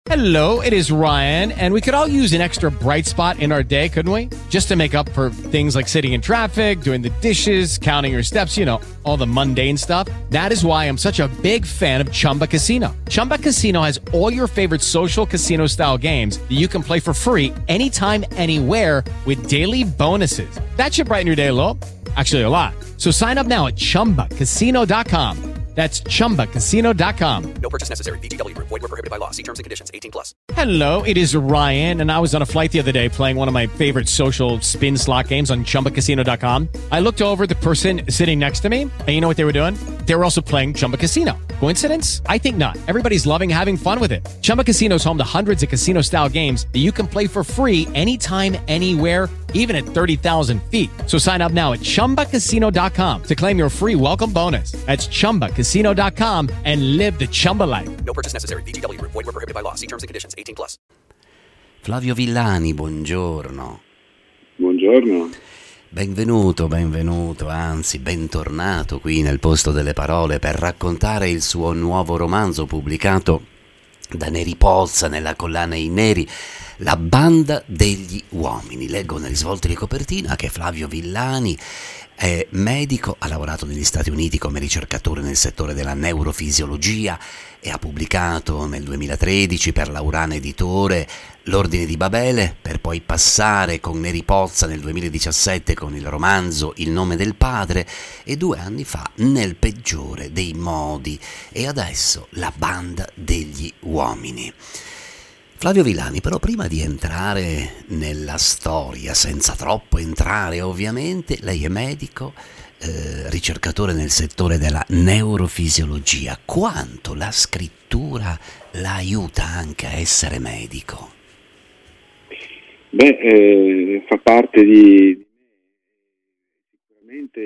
Hello, it is Ryan, and we could all use an extra bright spot in our day, couldn't we? Just to make up for things like sitting in traffic, doing the dishes, counting your steps, all the mundane stuff. That is why I'm such a big fan of Chumba Casino. Chumba Casino has all your favorite social casino-style games that you can play for free anytime, anywhere with daily bonuses. That should brighten your day a little. Actually, a lot. So sign up now at ChumbaCasino.com. That's ChumbaCasino.com. No purchase necessary. VGW Group. Void where prohibited by law. See terms and conditions. 18+. Hello, it is Ryan, and I was on a flight the other day playing one of my favorite social spin slot games on ChumbaCasino.com. I looked over at the person sitting next to me, and you know what they were doing? They were also playing Chumba Casino. Coincidence? I think not. Everybody's loving having fun with it. Chumba Casino is home to hundreds of casino-style games that you can play for free anytime, anywhere, even at 30,000 feet. So sign up now at ChumbaCasino.com to claim your free welcome bonus. That's ChumbaCasino.com and live the Chumba life. No purchase necessary. VGW Group. Void where prohibited by law. See terms and conditions. 18+. Flavio Villani, buongiorno. Buongiorno. Benvenuto, anzi bentornato qui nel Posto delle Parole per raccontare il suo nuovo romanzo pubblicato da Neri Pozza nella collana I Neri, La banda degli uomini. Leggo nel risvolto di copertina che Flavio Villani è medico, ha lavorato negli Stati Uniti come ricercatore nel settore della neurofisiologia e ha pubblicato nel 2013 per Laurana Editore L'Ordine di Babele, per poi passare con Neri Pozza nel 2017 con il romanzo Il nome del padre e 2 anni fa Nel peggiore dei modi e adesso La banda degli uomini. Flavio Villani, però prima di entrare nella storia, senza troppo entrare ovviamente, lei è medico, ricercatore nel settore della neurofisiologia. Quanto la scrittura la aiuta anche a essere medico? Fa parte di sicuramente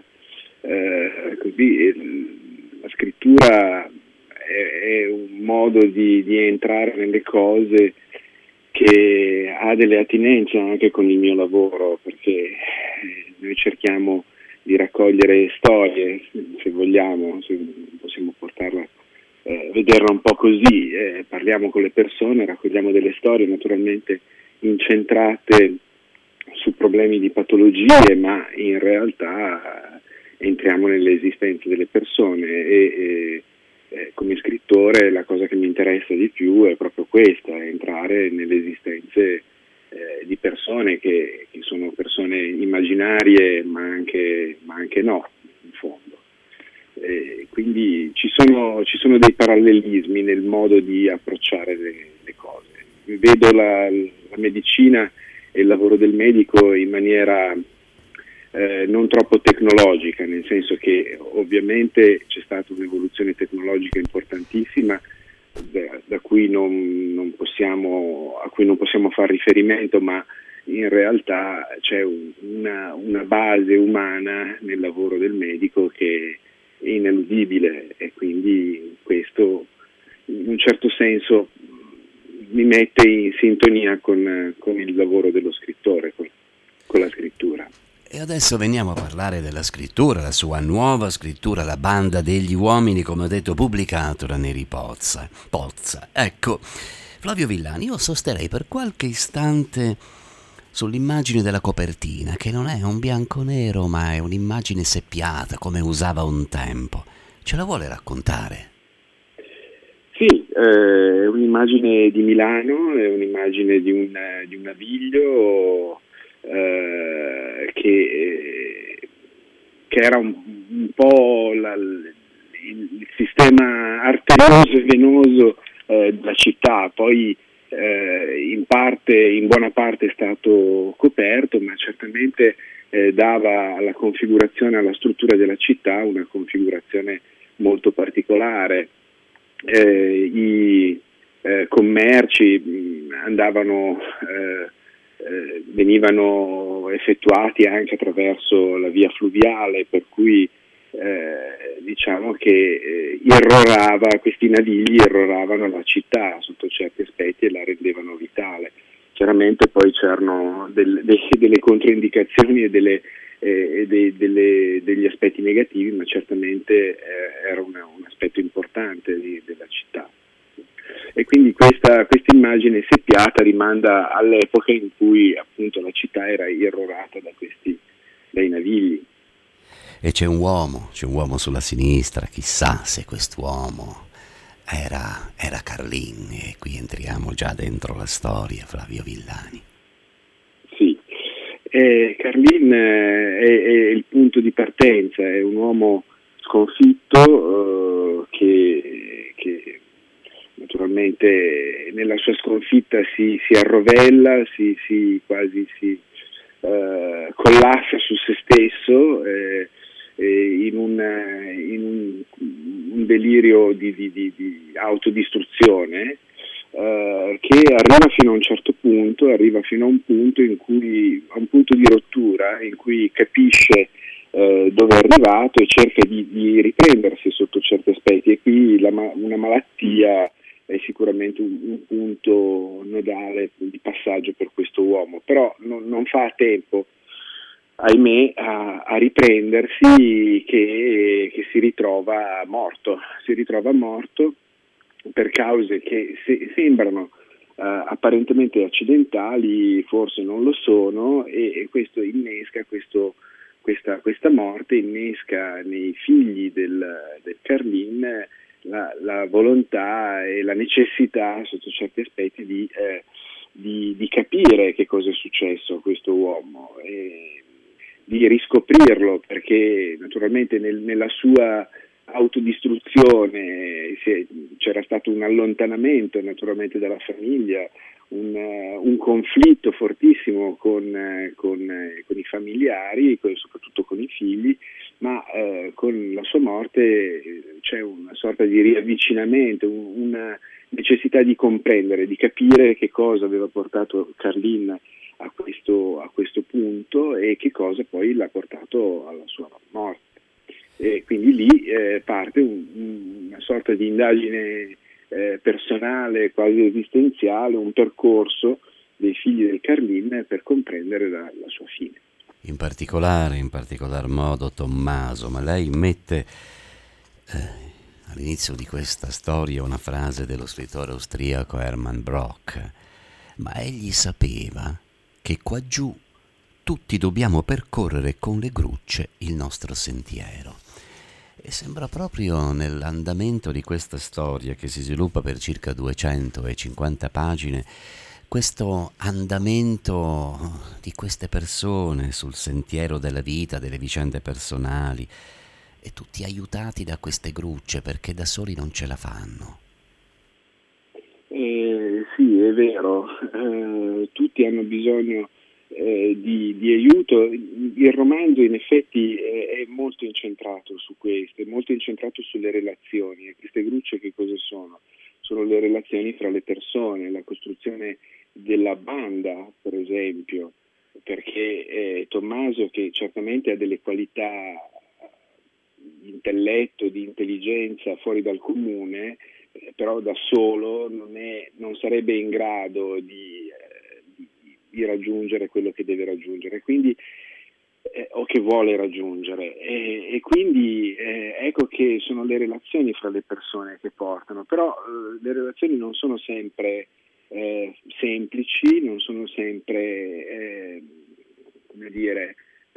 la scrittura è un modo di entrare nelle cose che ha delle attinenze anche con il mio lavoro, perché noi cerchiamo di raccogliere storie, se vogliamo, se possiamo portarla, vederla un po' così, parliamo con le persone, raccogliamo delle storie naturalmente incentrate su problemi di patologie, ma in realtà entriamo nelle esistenze delle persone e come scrittore la cosa che mi interessa di più è proprio questa, entrare nelle esistenze di persone che sono persone immaginarie ma anche no, in fondo. Quindi ci sono dei parallelismi nel modo di approcciare le cose. Vedo la medicina e il lavoro del medico in maniera non troppo tecnologica, nel senso che ovviamente c'è stata un'evoluzione tecnologica importantissima a cui non possiamo fare riferimento, ma in realtà c'è una base umana nel lavoro del medico che è ineludibile e quindi questo in un certo senso mi mette in sintonia con il lavoro dello scrittore, con la scrittura. E adesso veniamo a parlare della scrittura, la sua nuova scrittura, La banda degli uomini, come ho detto, pubblicato da Neri Pozza. Ecco, Flavio Villani, io sosterrei per qualche istante sull'immagine della copertina, che non è un bianco-nero, ma è un'immagine seppiata, come usava un tempo. Ce la vuole raccontare? Sì, è un'immagine di Milano, è un'immagine di un naviglio che era un po' il sistema arterioso e venoso della città, poi in buona parte è stato coperto, ma certamente dava alla configurazione, alla struttura della città una configurazione molto particolare. I commerci venivano effettuati anche attraverso la via fluviale, per cui diciamo che questi navigli irroravano la città sotto certi aspetti e la rendevano vitale. Chiaramente poi c'erano delle controindicazioni e degli aspetti negativi, ma certamente era un aspetto importante della città. e quindi questa immagine seppiata rimanda all'epoca in cui appunto la città era irrorata dai navigli. E c'è un uomo sulla sinistra, chissà se quest'uomo era Carlin, e qui entriamo già dentro la storia, Flavio Villani. Sì, Carlin è il punto di partenza, è un uomo sconfitto che naturalmente nella sua sconfitta si arrovella, quasi si collassa su se stesso in un delirio di autodistruzione che arriva fino a un certo punto, arriva a un punto di rottura in cui capisce dove è arrivato e cerca di riprendersi sotto certi aspetti, e qui una malattia è sicuramente un punto nodale di passaggio per questo uomo, però non fa a tempo, ahimè, a riprendersi, che si ritrova morto per cause che sembrano apparentemente accidentali, forse non lo sono, e questo innesca questa morte innesca nei figli del Carlin la volontà e la necessità, sotto certi aspetti, di capire che cosa è successo a questo uomo e di riscoprirlo, perché naturalmente nella sua autodistruzione c'era stato un allontanamento naturalmente dalla famiglia, un conflitto fortissimo con i familiari, soprattutto con i figli, ma con la sua morte c'è una sorta di riavvicinamento, una necessità di comprendere, di capire che cosa aveva portato Carlin a questo punto e che cosa poi l'ha portato alla sua morte. E quindi lì parte una sorta di indagine personale, quasi esistenziale, un percorso dei figli del Carlin per comprendere la sua fine. In particolar modo Tommaso, ma lei mette all'inizio di questa storia una frase dello scrittore austriaco Hermann Brock, ma egli sapeva che qua giù tutti dobbiamo percorrere con le grucce il nostro sentiero. E sembra proprio nell'andamento di questa storia, che si sviluppa per circa 250 pagine, questo andamento di queste persone sul sentiero della vita, delle vicende personali, e tutti aiutati da queste grucce, perché da soli non ce la fanno. Sì, è vero, tutti hanno bisogno di aiuto. Il romanzo in effetti è molto incentrato su questo, è molto incentrato sulle relazioni, e queste grucce che cosa sono? Sono le relazioni fra le persone, la costruzione della banda, per esempio, perché Tommaso, che certamente ha delle qualità di intelletto, di intelligenza fuori dal comune, però da solo non sarebbe in grado di raggiungere quello che deve raggiungere, quindi o che vuole raggiungere, e quindi ecco che sono le relazioni fra le persone che portano, però le relazioni non sono sempre semplici, non sono sempre come dire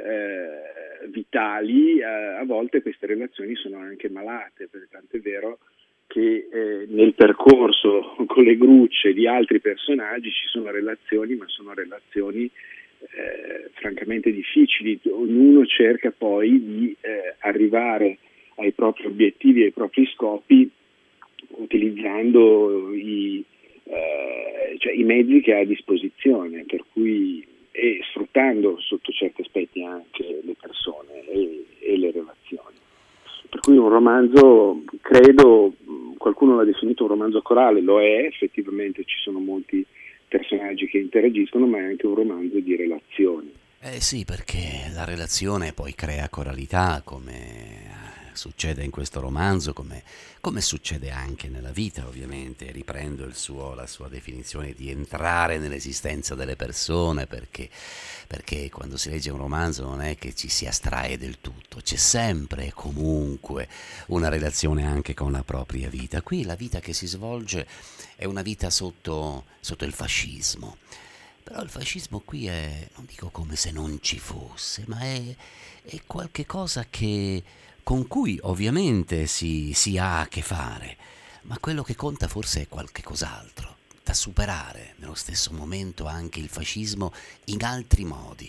vitali, a volte queste relazioni sono anche malate, perché tant'è vero che nel percorso con le grucce di altri personaggi ci sono relazioni, ma sono relazioni francamente difficili. Ognuno cerca poi di arrivare ai propri obiettivi, ai propri scopi, utilizzando i mezzi che ha a disposizione, per cui, e sfruttando sotto certi aspetti anche le persone e le relazioni. Per cui un romanzo, credo, qualcuno l'ha definito un romanzo corale, lo è, effettivamente ci sono molti personaggi che interagiscono, ma è anche un romanzo di relazioni. Sì, perché la relazione poi crea coralità, come succede in questo romanzo come succede anche nella vita, ovviamente. Riprendo la sua definizione di entrare nell'esistenza delle persone, perché quando si legge un romanzo non è che ci si astrae del tutto, c'è sempre e comunque una relazione anche con la propria vita. Qui la vita che si svolge è una vita sotto il fascismo. Però il fascismo qui è, non dico come se non ci fosse, ma è qualche cosa con cui ovviamente si ha a che fare, ma quello che conta forse è qualche cos'altro, da superare nello stesso momento anche il fascismo in altri modi.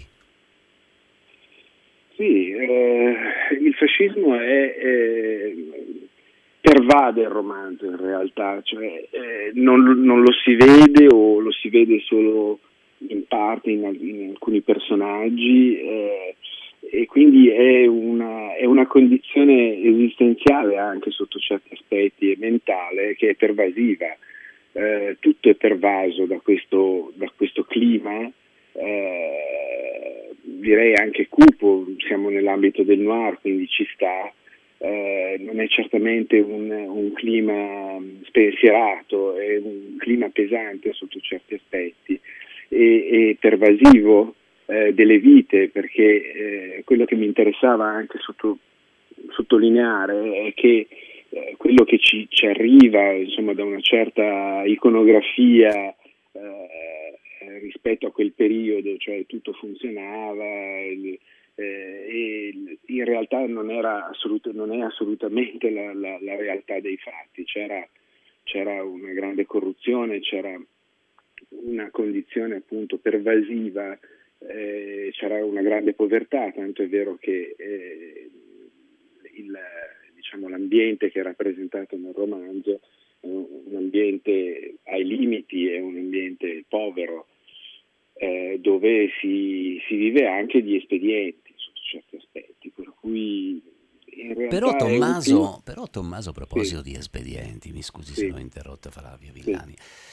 Sì, il fascismo pervade il romanzo in realtà, cioè non lo si vede o lo si vede solo in parte in alcuni personaggi, e quindi è una condizione esistenziale anche sotto certi aspetti e mentale, che è pervasiva. Tutto è pervaso da questo clima, direi anche cupo. Siamo nell'ambito del noir, quindi ci sta. Non è certamente un clima spensierato, è un clima pesante sotto certi aspetti e pervasivo delle vite, perché quello che mi interessava anche sottolineare è che quello che ci arriva, insomma, da una certa iconografia rispetto a quel periodo, cioè tutto funzionava, e in realtà non è assolutamente la realtà dei fatti. C'era una grande corruzione, c'era una condizione appunto pervasiva, c'era una grande povertà, tanto è vero che l'ambiente che è rappresentato nel romanzo è un ambiente ai limiti, è un ambiente povero, dove si vive anche di espedienti sotto certi aspetti, per cui in realtà Però Tommaso, a proposito di espedienti, mi scusi se l'ho interrotta, Flavio Villani.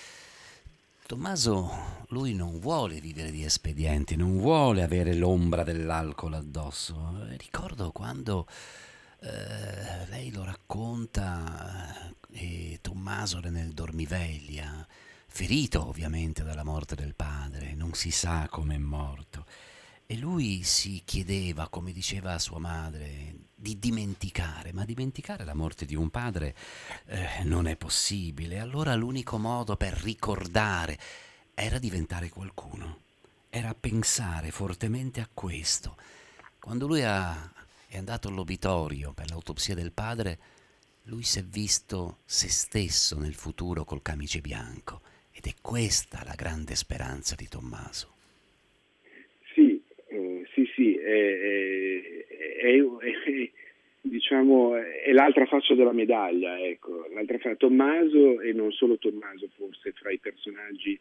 Tommaso, lui non vuole vivere di espedienti, non vuole avere l'ombra dell'alcol addosso. Ricordo quando lei lo racconta, e Tommaso era nel dormiveglia, ferito ovviamente dalla morte del padre, non si sa come è morto. E lui si chiedeva, come diceva sua madre, di dimenticare, ma dimenticare la morte di un padre non è possibile. Allora l'unico modo per ricordare era diventare qualcuno, era pensare fortemente a questo. Quando lui è andato all'obitorio per l'autopsia del padre, lui si è visto se stesso nel futuro col camice bianco, ed è questa la grande speranza di Tommaso. Sì, diciamo, è l'altra faccia della medaglia, ecco. Tommaso, e non solo Tommaso, forse fra i personaggi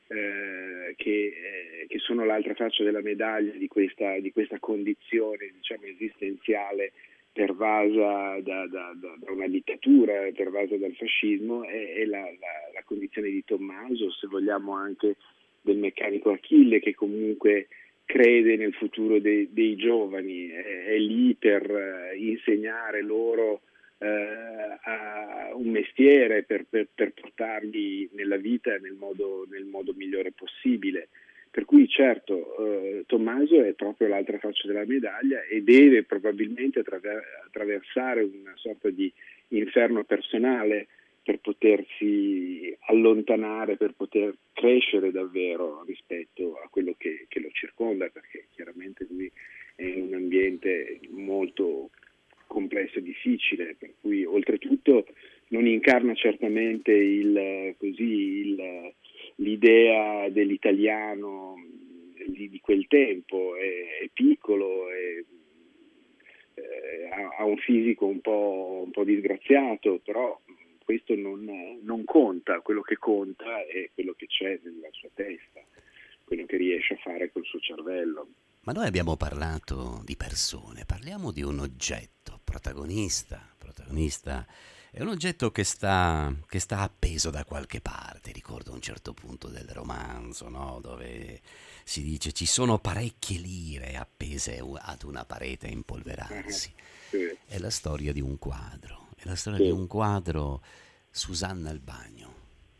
che sono l'altra faccia della medaglia di questa condizione, diciamo, esistenziale pervasa da una dittatura, pervasa dal fascismo, è la condizione di Tommaso, se vogliamo anche del meccanico Achille, che comunque crede nel futuro dei giovani, è lì per insegnare loro a un mestiere, per portarli nella vita nel modo migliore possibile. Per cui certo, Tommaso è proprio l'altra faccia della medaglia e deve probabilmente attraversare una sorta di inferno personale per potersi allontanare, per poter crescere davvero rispetto a quello che lo circonda, perché chiaramente lui è in un ambiente molto complesso e difficile, per cui oltretutto non incarna certamente l'idea dell'italiano di quel tempo, è piccolo, ha un fisico un po' disgraziato, però questo non conta. Quello che conta è quello che c'è nella sua testa, quello che riesce a fare col suo cervello. Ma noi abbiamo parlato di persone, parliamo di un oggetto, protagonista È un oggetto che sta appeso da qualche parte, ricordo un certo punto del romanzo, no? Dove si dice ci sono parecchie lire appese ad una parete a impolverarsi. Sì, È la storia di un quadro, è la storia di sì. un quadro, Susanna al bagno.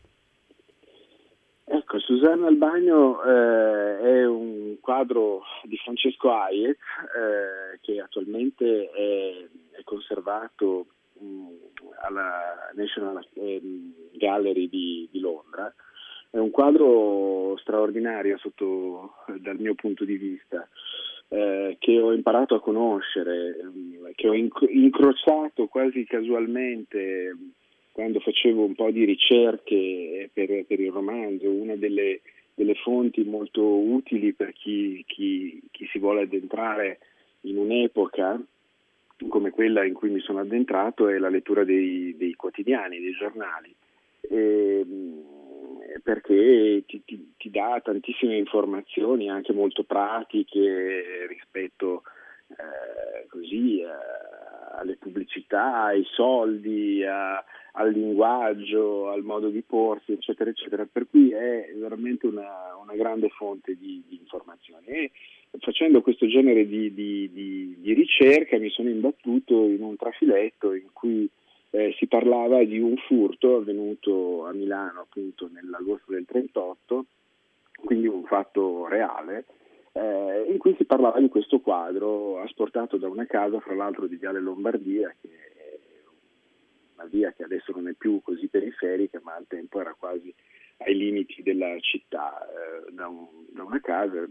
Ecco, Susanna al bagno è un quadro di Francesco Hayek che attualmente è conservato alla National Gallery di Londra. È un quadro straordinario dal mio punto di vista, che ho imparato a conoscere, che ho incrociato quasi casualmente quando facevo un po' di ricerche per il romanzo. Una delle fonti molto utili per chi si vuole addentrare in un'epoca come quella in cui mi sono addentrato è la lettura dei quotidiani, dei giornali, perché ti dà tantissime informazioni anche molto pratiche rispetto alle pubblicità, ai soldi, al linguaggio, al modo di porsi, eccetera, eccetera, per cui è veramente una grande fonte di informazioni. E facendo questo genere di ricerca mi sono imbattuto in un trafiletto in cui si parlava di un furto avvenuto a Milano appunto nell'agosto del 38, quindi un fatto reale, in cui si parlava di questo quadro asportato da una casa, fra l'altro di Viale Lombardia, che è una via che adesso non è più così periferica, ma al tempo era quasi ai limiti della città, da una casa.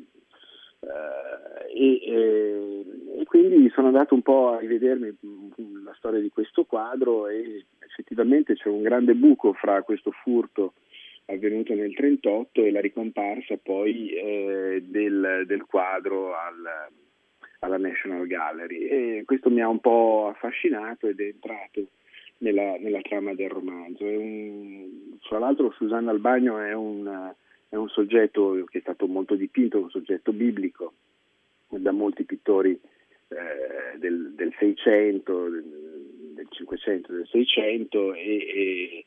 E quindi sono andato un po' a rivedermi la storia di questo quadro e effettivamente c'è un grande buco fra questo furto avvenuto nel 38 e la ricomparsa poi del quadro alla National Gallery, e questo mi ha un po' affascinato ed è entrato nella trama del romanzo. Fra l'altro Susanna al bagno è un soggetto che è stato molto dipinto, un soggetto biblico da molti pittori del 600, del 500, del 600 e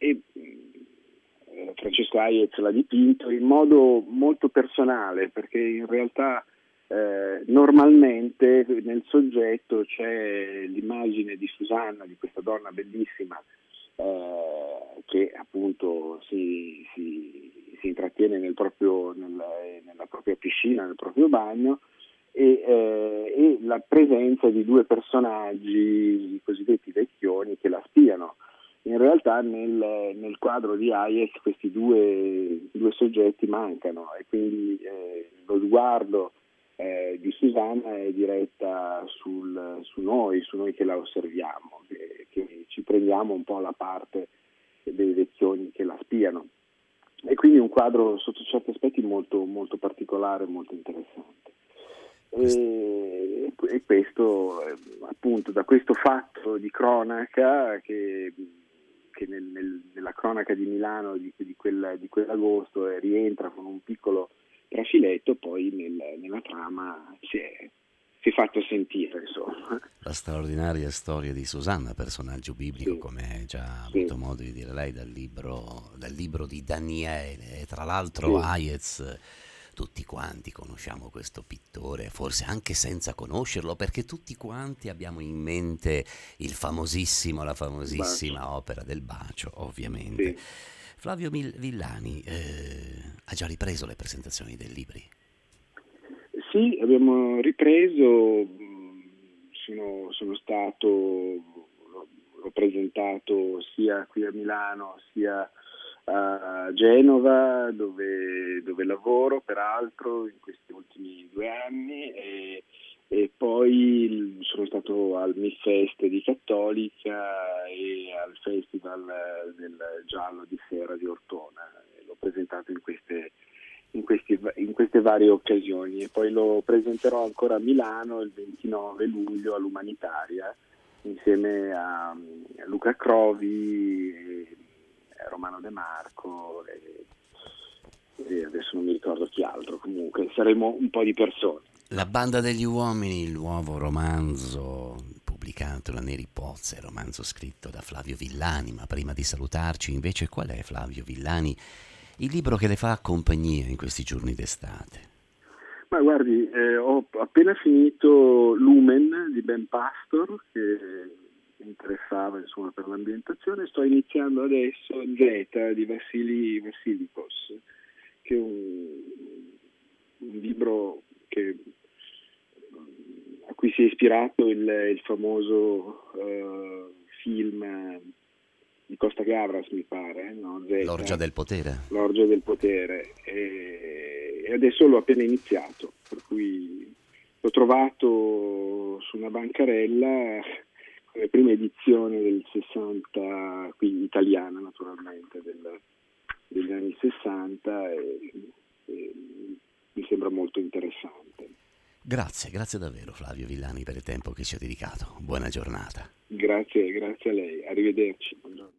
Francesco Hayek l'ha dipinto in modo molto personale, perché in realtà normalmente nel soggetto c'è l'immagine di Susanna, di questa donna bellissima che appunto si intrattiene nella propria piscina, nel proprio bagno, e la presenza di due personaggi, i cosiddetti vecchioni, che la spiano. In realtà nel quadro di Hayek questi due soggetti mancano, e quindi lo sguardo di Susanna è diretta su noi che la osserviamo, che ci prendiamo un po' la parte dei vecchioni che la spiano. E quindi un quadro sotto certi aspetti molto, molto particolare, molto interessante. E questo appunto, da questo fatto di cronaca che nella cronaca di Milano di quell'agosto rientra con un piccolo trafiletto, poi nella trama si è fatto sentire, insomma. La straordinaria storia di Susanna, personaggio biblico, Sì, come hai già sì, avuto modo di dire lei, dal libro di Daniele. E tra l'altro sì. Hayez, tutti quanti conosciamo questo pittore, forse anche senza conoscerlo, perché tutti quanti abbiamo in mente la Bacio. famosissima opera del bacio, ovviamente. Sì. Flavio Villani ha già ripreso le presentazioni dei libri. Sì, abbiamo ripreso, sono stato, l'ho presentato sia qui a Milano sia a Genova, dove lavoro peraltro in questi ultimi 2 anni, e poi sono stato al MIFest di Cattolica e al Festival del Giallo di Sera di Ortona. L'ho presentato in queste varie occasioni, e poi lo presenterò ancora a Milano il 29 luglio all'Umanitaria insieme a Luca Crovi e Romano De Marco e adesso non mi ricordo chi altro. Comunque saremo un po' di persone. La banda degli uomini, il nuovo romanzo pubblicato dedicato la Neri Pozza, il romanzo scritto da Flavio Villani, ma prima di salutarci invece qual è, Flavio Villani, il libro che le fa compagnia in questi giorni d'estate? Ma guardi, ho appena finito Lumen di Ben Pastor, che mi interessava insomma per l'ambientazione. Sto iniziando adesso Z di Vassili Vassilikos, che è un libro a cui si è ispirato il famoso film di Costa Gavras, mi pare, no? L'orgia del potere. L'orgia del potere, e adesso l'ho appena iniziato, per cui l'ho trovato su una bancarella come prima edizione del 60, qui italiana naturalmente, degli anni 60, e mi sembra molto interessante. Grazie davvero Flavio Villani per il tempo che ci ha dedicato. Buona giornata. Grazie a lei, arrivederci. Buongiorno.